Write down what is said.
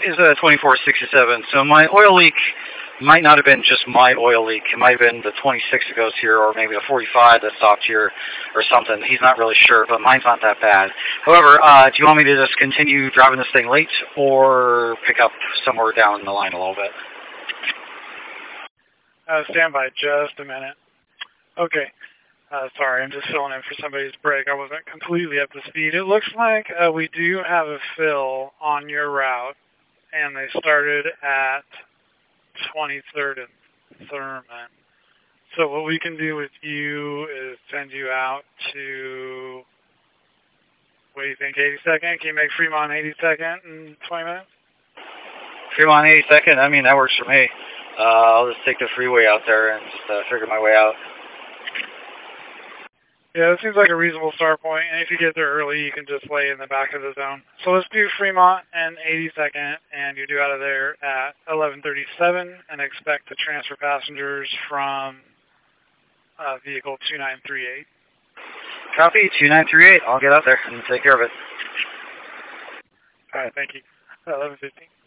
is a 2467. So my oil leak might not have been just my oil leak. It might have been the 26 that goes here, or maybe the 45 that stopped here, or something. He's not really sure, but mine's not that bad. However, do you want me to just continue driving this thing late, or pick up somewhere down the line a little bit? Stand by just a minute. Okay. Sorry, I'm just filling in for somebody's break. I wasn't completely up to speed. It looks like we do have a fill on your route, and they started at 23rd and Thurman. So what we can do with you is send you out to, what do you think, 82nd? Can you make Fremont 82nd in 20 minutes? Fremont 82nd? I mean, that works for me. I'll just take the freeway out there and just figure my way out. Yeah, it seems like a reasonable start point, and if you get there early, you can just lay in the back of the zone. So let's do Fremont and 82nd, and you're due out of there at 11:37, and expect to transfer passengers from vehicle 2938. Copy, 2938. I'll get out there and take care of it. All right, thank you. 11:15.